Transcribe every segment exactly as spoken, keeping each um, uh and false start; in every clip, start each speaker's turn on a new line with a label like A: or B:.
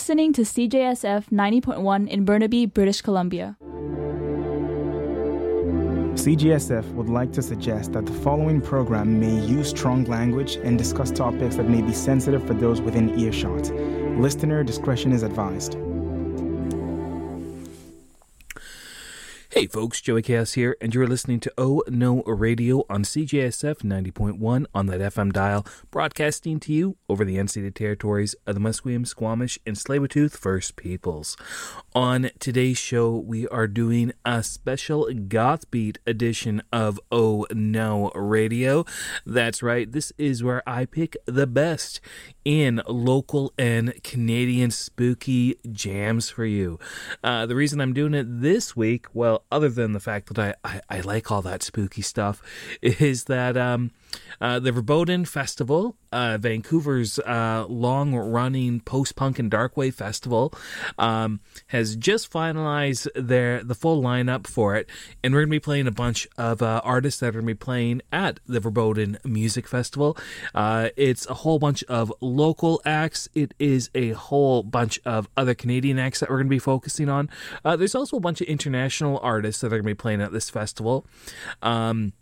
A: Listening to C J S F ninety point one in Burnaby, British Columbia.
B: C J S F would like to suggest that the following program may use strong language and discuss topics that may be sensitive for those within earshot. Listener discretion is advised.
C: Hey folks, Joey Chaos here, and you're listening to Oh No Radio on C J S F ninety point one on that F M dial, broadcasting to you over the unceded territories of the Musqueam, Squamish, and Tsleil-Waututh First Peoples. On today's show, we are doing a special Goth Beat edition of Oh No Radio. That's right, this is where I pick the best in local and Canadian spooky jams for you. Uh, the reason I'm doing it this week, well, other than the fact that I, I, I like all that spooky stuff, is that um, uh, the Verboten Festival, uh, Vancouver's uh, long-running post-punk and darkwave festival, um, has just finalized their the full lineup for it, and we're going to be playing a bunch of uh, artists that are going to be playing at the Verboten Music Festival. Uh, it's a whole bunch of local acts. It is a whole bunch of other Canadian acts that we're going to be focusing on. Uh, there's also a bunch of international artists that are going to be playing at this festival. Um,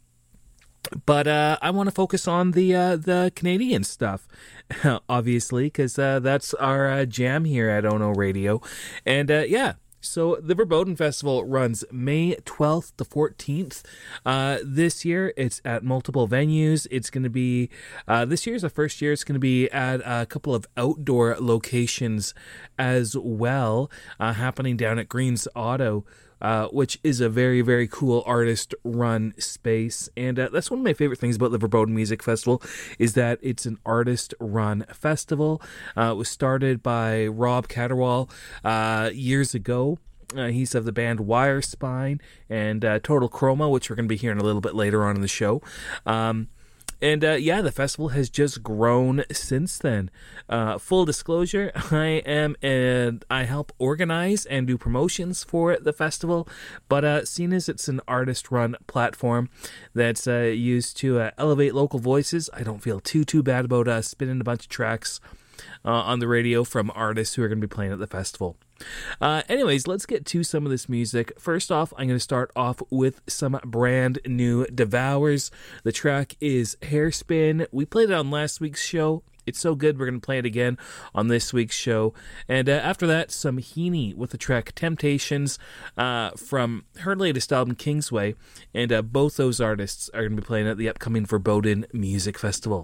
C: but uh, I want to focus on the uh, the Canadian stuff, obviously, because uh, that's our uh, jam here at Ono Radio. And uh, yeah. So the Verboten Festival runs May twelfth to fourteenth. Uh, this year, it's at multiple venues. It's going to be, uh, this year's the first year, it's going to be at a couple of outdoor locations as well, uh, happening down at Green's Auto, uh, which is a very, very cool artist-run space. And uh, that's one of my favorite things about the Verboten Music Festival, is that it's an artist-run festival. Uh, it was started by Rob Catterwall uh, years ago. Uh, he's of the band Wire Spine and uh, Total Chroma, which we're going to be hearing a little bit later on in the show. Um, And, uh, yeah, the festival has just grown since then. Uh, full disclosure, I am, and I help organize and do promotions for the festival. But uh, seeing as it's an artist-run platform that's uh, used to uh, elevate local voices, I don't feel too, too bad about uh, spinning a bunch of tracks uh, on the radio from artists who are going to be playing at the festival. Uh, anyways, let's get to some of this music. First off, I'm going to start off with some brand new Devours. The track is Hairspin. We played it on last week's show. It's so good, we're going to play it again on this week's show. And uh, after that, some Heaney with the track Temptations uh, from her latest album, Kingsway. And uh, both those artists are going to be playing at the upcoming Verboten Music Festival.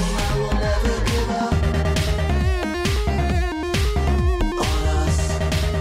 D: On us.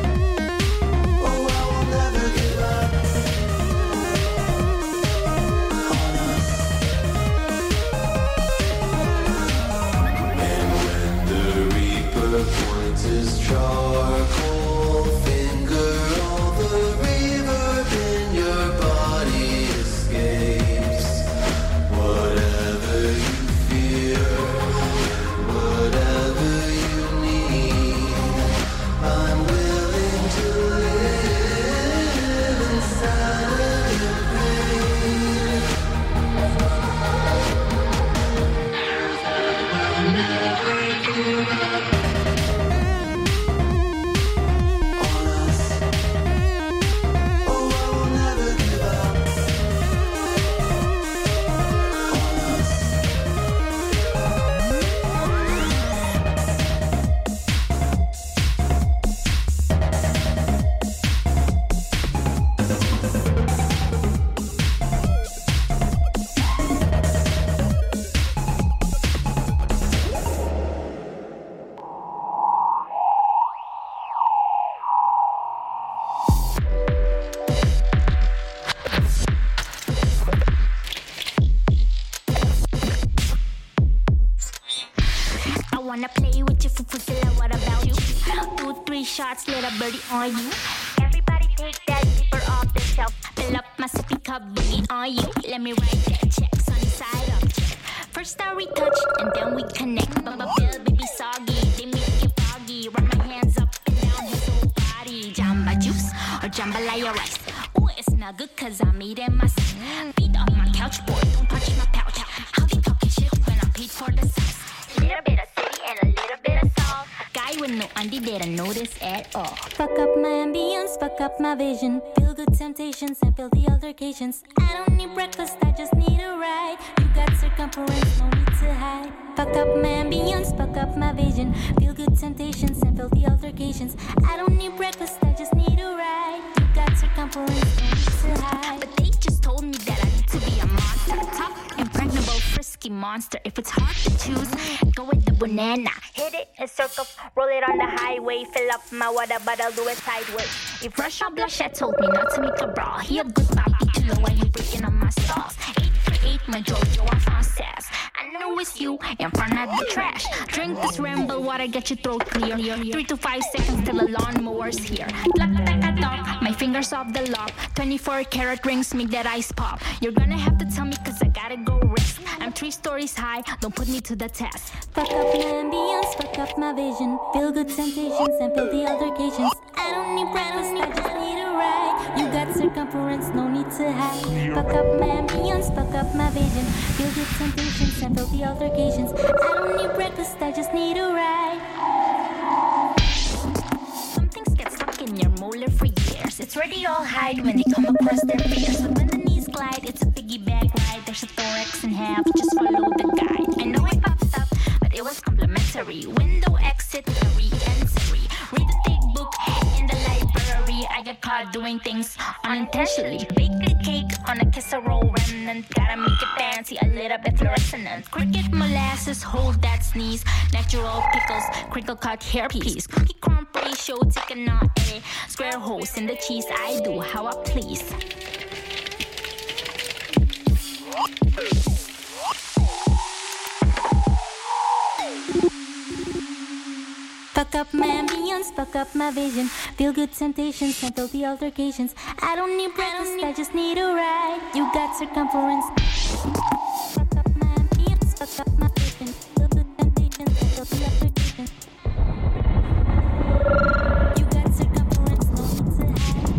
D: shots, little birdie on you. Everybody take that zipper off the shelf. Fill up my sippy cup, boogie on you. Let me write that check, sunny side up check. First I retouch, and then we connect. Bubba Bill, baby soggy, they make you foggy. Run my hands up and down his whole body. Jamba juice or jambalaya rice. Ooh, it's not good cause I'm eating myself. Feet on my couch, boy, don't touch my pouch. How they talking shit when I paid for the sauce? Little bit of city and a little bit of salt. Guy with no undie didn't notice at all.
E: Fuck up my ambience, fuck up my vision. Feel good temptations and feel the altercations. I don't need breakfast, I just need a ride. You got circumference, no need to hide. Fuck up my ambience, fuck up my vision. Feel good temptations and feel the altercations. I don't need breakfast, I just need a ride. You got circumference, no need to hide.
D: But they just told me that I need to be a monster. Top, impregnable, frisky monster. If it's hard to choose, go with the banana. Hit it in circles, roll it on the highway. Fill up my water, but I'll do it sideways. If Russia Blanchette told me not to make a brawl, he a good Bobby to know when you breaking on my stalls. Eight for eight, my Jojo en française. I know it's you in front of the trash. Drink this ramble water, get your throat clear. Three to five seconds till the lawnmower's here. Clap, tack, talk, my fingers off the lock. twenty-four karat rings make that ice pop. You're gonna have to tell me cause I gotta go rest. I'm three stories high, don't put me to the test.
E: Fuck up my ambience, fuck up my vision. Feel good temptations and feel the altercations. I don't need breakfast, I just need a ride. You got circumference, no need to hide. Fuck up my ambience, fuck up my vision. Feel good temptations and feel the altercations. I don't need breakfast, I just need a ride.
D: Some things get stuck in your molar for years. It's where they all hide when they come across their fears. But when the knees glide, it's a piggyback ride. There's a thorax in half, just follow the guide. I know I popped up, but it was complimentary. Window, exit, three, and three. Read the thick book in the library. I get caught doing things unintentionally. Bake a cake on a casserole remnant. Gotta make it fancy, a little bit fluorescent. Cricket molasses, hold that sneeze. Natural pickles, crinkle cut hairpiece. Cookie crumb ratio, take a knot, eh? Square holes in the cheese, I do how I please.
E: Fuck up my ambience, fuck up my vision. Feel good temptations and feel the altercations. I don't need breakfast, I just need a ride. You got circumference. Fuck up my ambience, fuck up my vision. Feel good temptations and feel the altercations. You got circumference, no need to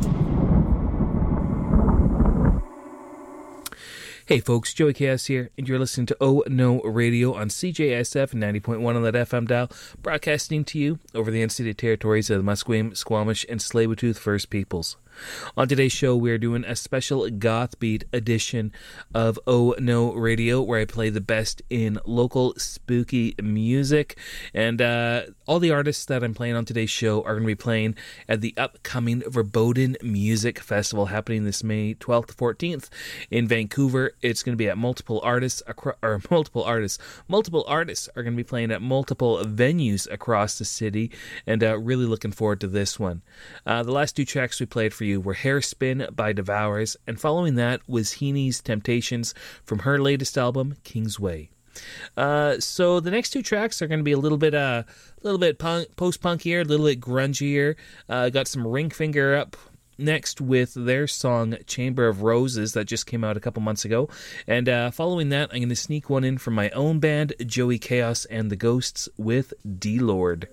E: hide.
C: Hey folks, Joey Chaos here, and you're listening to Oh No Radio on C J S F ninety point one on that F M dial, broadcasting to you over the unceded territories of the Musqueam, Squamish, and Tsleil-Waututh First Peoples. On today's show, we are doing a special Goth Beat edition of Oh No Radio, where I play the best in local spooky music. And uh, all the artists that I'm playing on today's show are going to be playing at the upcoming Verboten Music Festival happening this May twelfth to fourteenth in Vancouver. It's going to be at multiple artists, acro- or multiple artists, multiple artists are going to be playing at multiple venues across the city, and uh, really looking forward to this one. Uh, the last two tracks we played for you were Hairspin by Devourers, and following that was Heeny's Temptations from her latest album, Kingsway. Uh, so the next two tracks are going to be a little bit, uh, a little bit punk, post-punkier, a little bit grungier. Uh, got some Ringfinger up next with their song Chamber of Roses that just came out a couple months ago, and uh, following that, I'm going to sneak one in from my own band, Joey Chaos and the Ghosts, with D-Lord.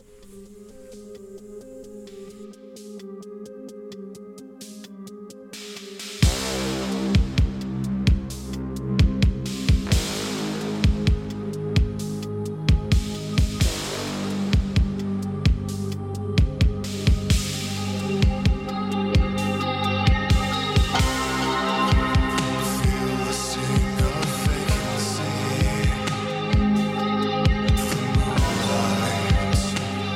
F: Feel the sting of vacancy.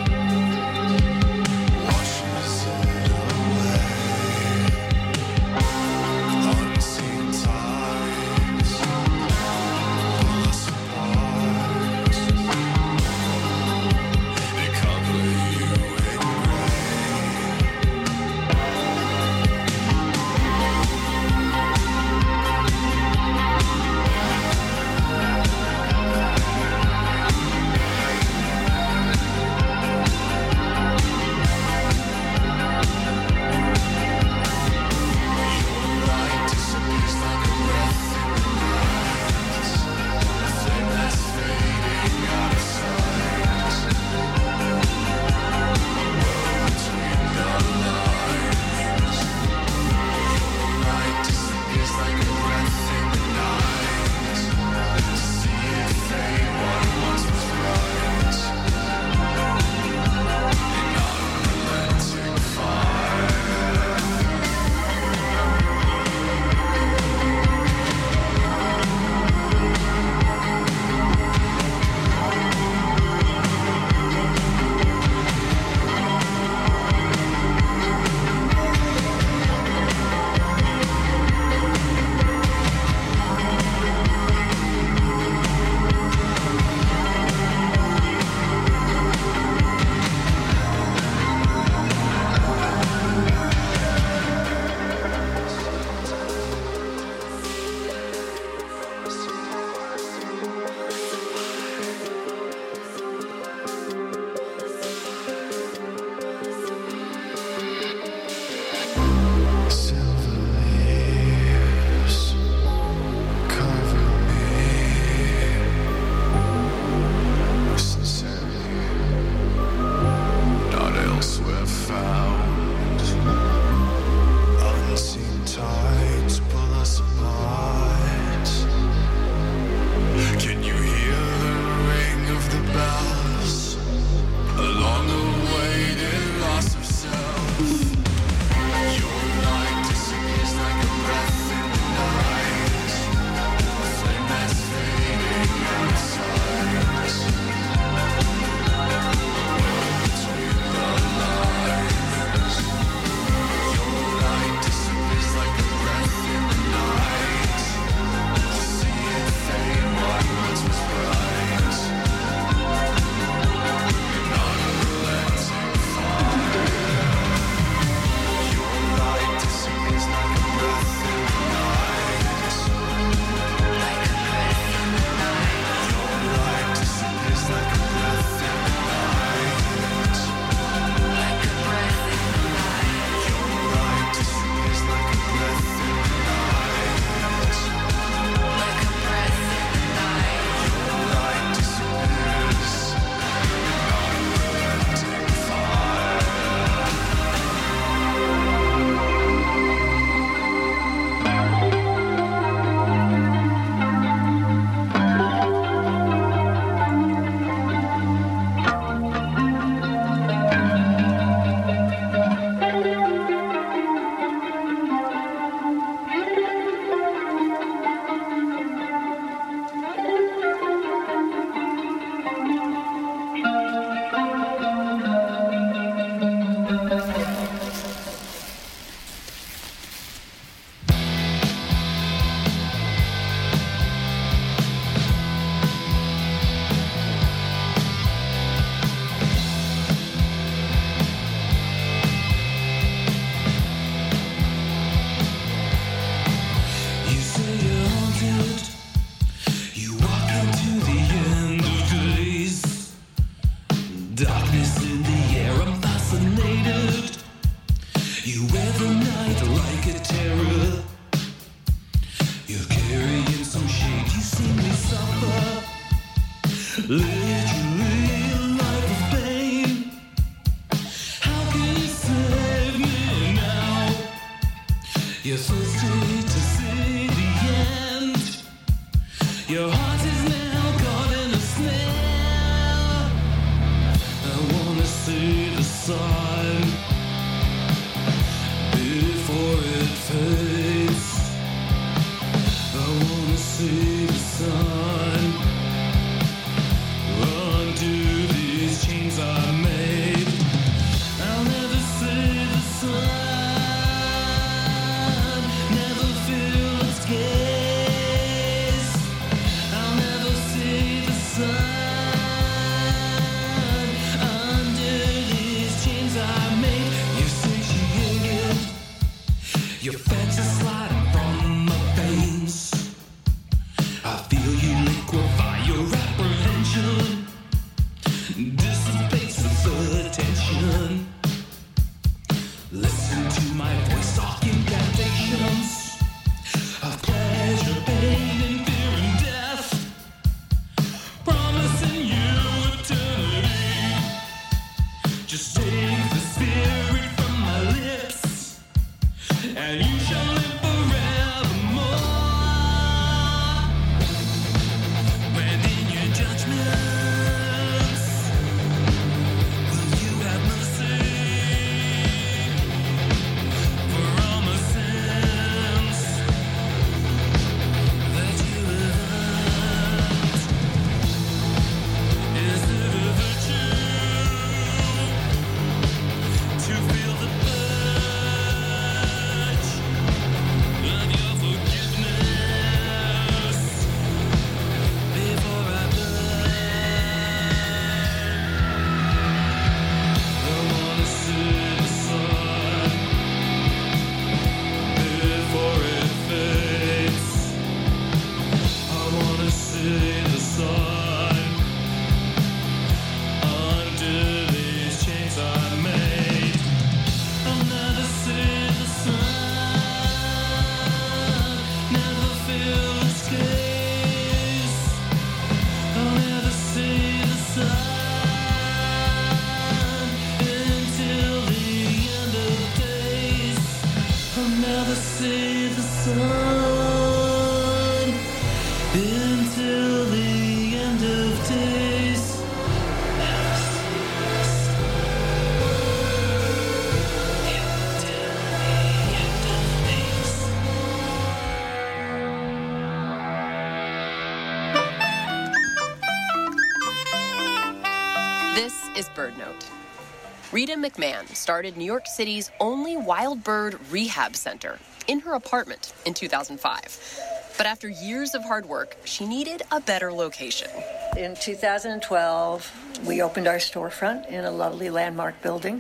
F: is Bird Note. Rita McMahon started New York City's only wild bird rehab center in her apartment in two thousand five. But after years of hard work, she needed a better location.
G: In two thousand twelve, we opened our storefront in a lovely landmark building,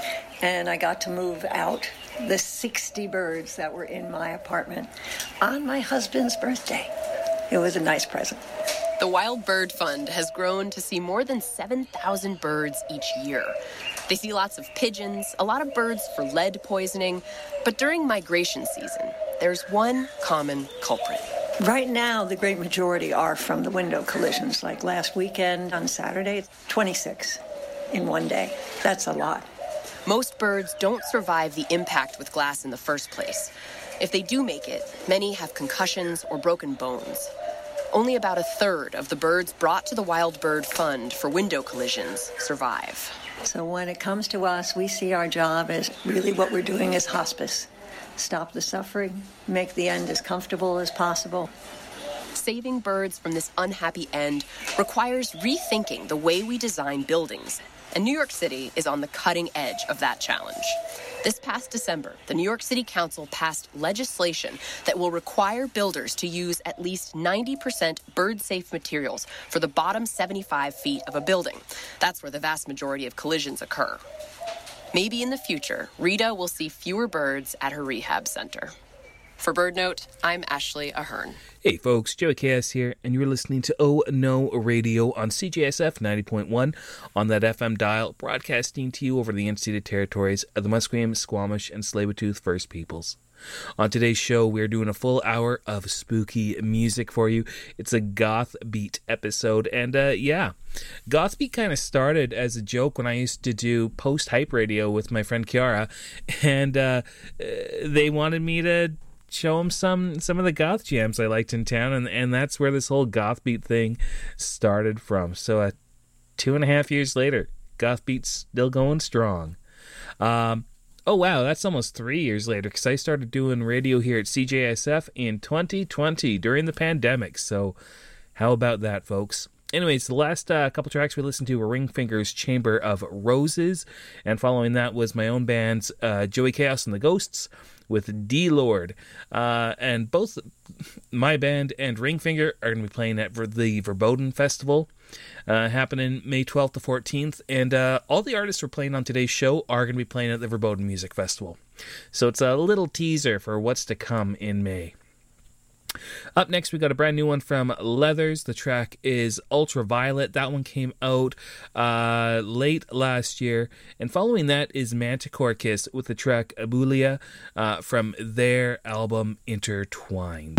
G: and I got to move out the sixty birds that were in my apartment on my husband's birthday. It was a nice present.
F: The Wild Bird Fund has grown to see more than seven thousand birds each year. They see lots of pigeons, a lot of birds for lead poisoning, but during migration season, there's one common culprit.
G: Right now, the great majority are from the window collisions. Like last weekend on Saturday, twenty-six in one day. That's a lot.
F: Most birds don't survive the impact with glass in the first place. If they do make it, many have concussions or broken bones. Only about a third of the birds brought to the Wild Bird Fund for window collisions survive.
G: So when it comes to us, we see our job as really what we're doing is hospice. Stop the suffering, make the end as comfortable as possible.
F: Saving birds from this unhappy end requires rethinking the way we design buildings, and New York City is on the cutting edge of that challenge. This past December, the New York City Council passed legislation that will require builders to use at least ninety percent bird-safe materials for the bottom seventy-five feet of a building. That's where the vast majority of collisions occur. Maybe in the future, Rita will see fewer birds at her rehab center. For Bird Note, I'm Ashley Ahern.
C: Hey folks, Joey Chaos here, and you're listening to Oh No Radio on C J S F ninety point one on that F M dial, broadcasting to you over the unceded territories of the Musqueam, Squamish, and Tsleil-Waututh First Peoples. On today's show, we're doing a full hour of spooky music for you. It's a Goth Beat episode, and uh, yeah, Goth Beat kind of started as a joke when I used to do post-hype radio with my friend Kiara, and uh, they wanted me to show them some some of the goth jams I liked in town, and, and that's where this whole Goth Beat thing started from. So uh, two and a half years later, Goth Beat's still going strong. Um, oh wow, that's almost three years later, because I started doing radio here at C J S F in twenty twenty during the pandemic. So how about that, folks? Anyways, the last uh, couple tracks we listened to were Ringfinger's Chamber of Roses, and following that was my own band's uh, Joey Chaos and the Ghosts with D-Lord. Uh, and both my band and Ringfinger are going to be playing at the Verboten Festival, uh, happening May twelfth to fourteenth, and uh, all the artists we're playing on today's show are going to be playing at the Verboten Music Festival. So it's a little teaser for what's to come in May. Up next, we got a brand new one from Leathers. The track is Ultraviolet. That one came out uh, late last year. And following that is Manticore Kiss with the track Abulia uh, from their album Intertwined.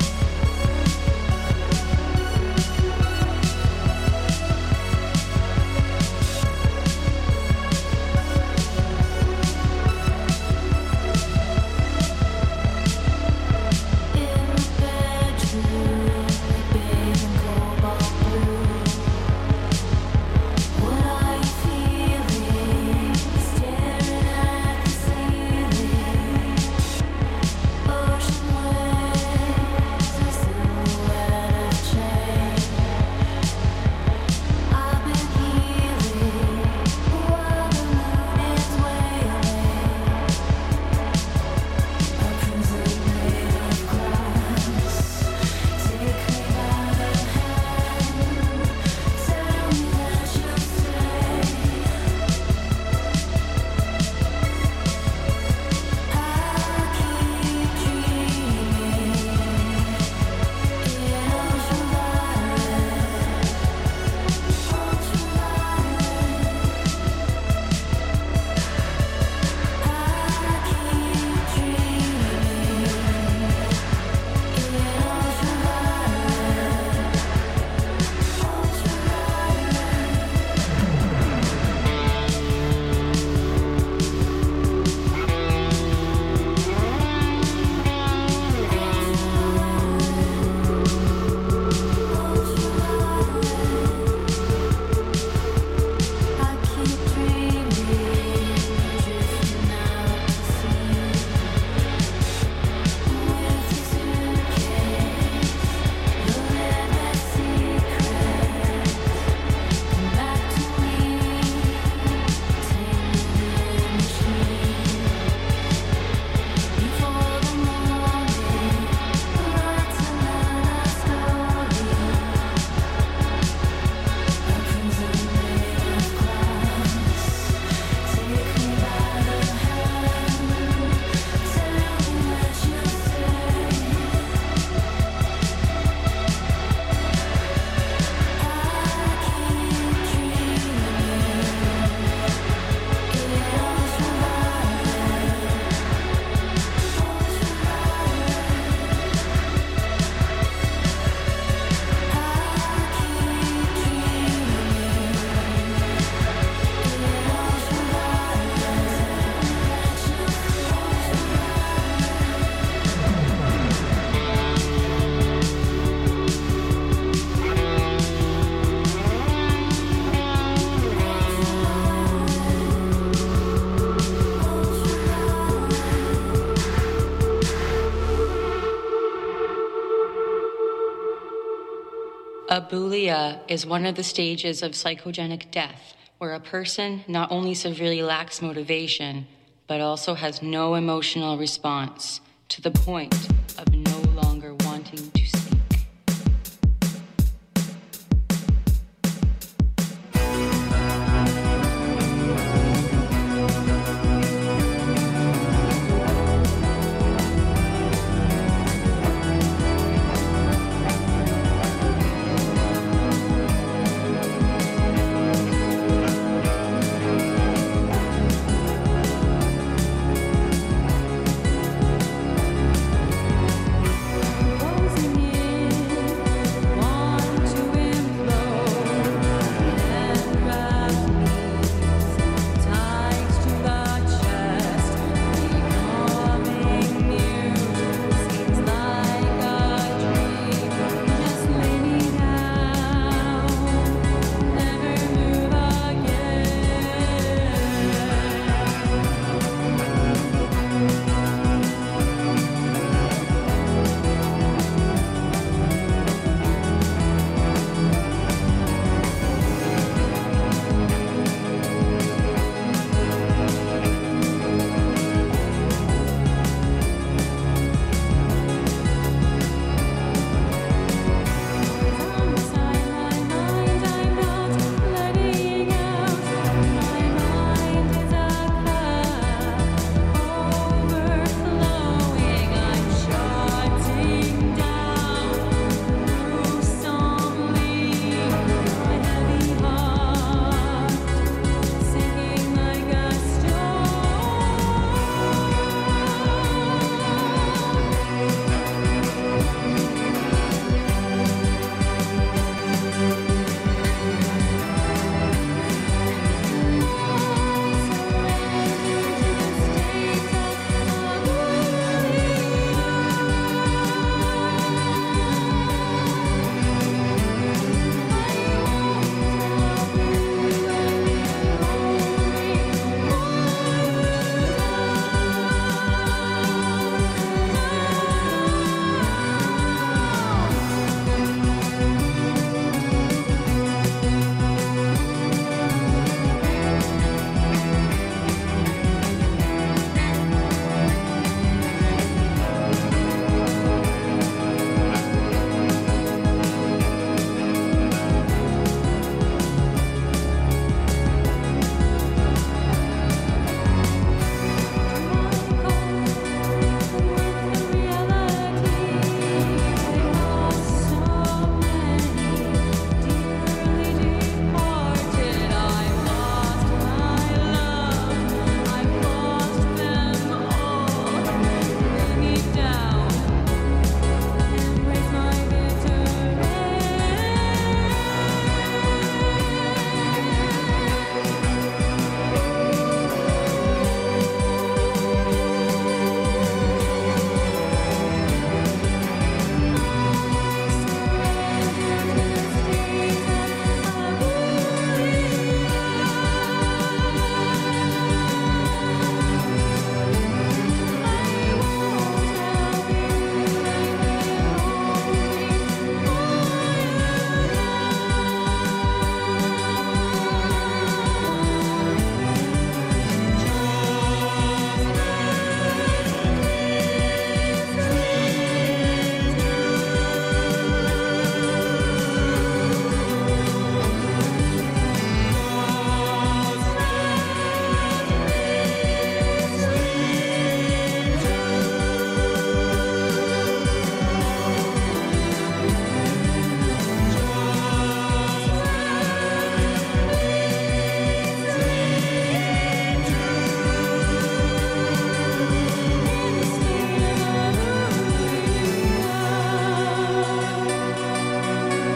H: Abulia is one of the stages of psychogenic death, where a person not only severely lacks motivation, but also has no emotional response, to the point of no longer wanting to speak.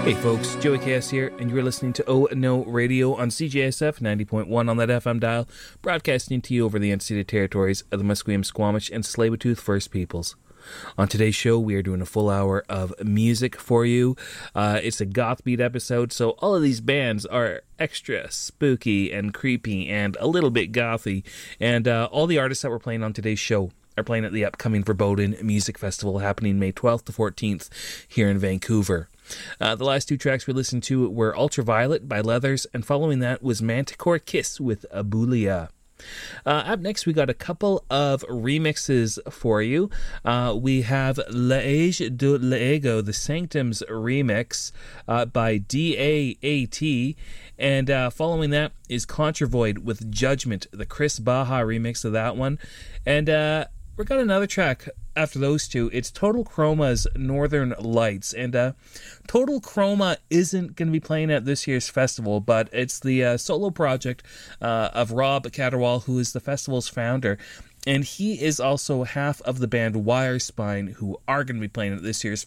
C: Hey folks, Joey Cass here, and you're listening to Oh No Radio on C J S F ninety point one on that F M dial, broadcasting to you over the unceded territories of the Musqueam, Squamish, and Tsleil-Waututh First Peoples. On today's show, we are doing a full hour of music for you. Uh, it's a goth beat episode, so all of these bands are extra spooky and creepy and a little bit gothy, and uh, all the artists that we're playing on today's show are playing at the upcoming Verboten Music Festival happening May twelfth to fourteenth here in Vancouver. Uh, the last two tracks we listened to were Ultraviolet by Leathers, and following that was Manticore Kiss with Abulia. Uh, up next, we got a couple of remixes for you. Uh, we have L'Age de l'Ego, the Sanctums remix uh, by D A A T, and uh, following that is Contravoid with Judgment, the Chris Baja remix of that one. And uh, we got another track after those two. It's Total Chroma's Northern Lights, and uh, Total Chroma isn't going to be playing at this year's festival, but it's the uh, solo project uh, of Rob Catterwall, who is the festival's founder, and he is also half of the band Wirespine, who are going to be playing at this year's